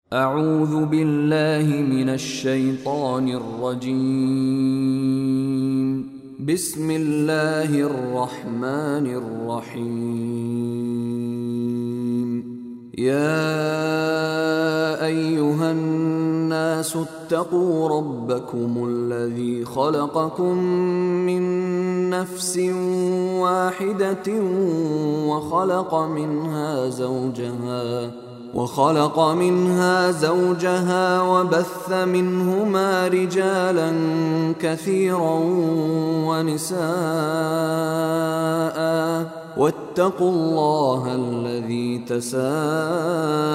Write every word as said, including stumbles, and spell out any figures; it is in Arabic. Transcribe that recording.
أعوذ بالله من الشيطان الرجيم. بسم الله الرحمن الرحيم. يا أيها الناس اتقوا ربكم الذي خلقكم من نفس واحدة وخلق منها زوجها وخلق منها زوجها وبث منهما رجالا كثيرا ونساء، واتقوا الله الذي تساءلون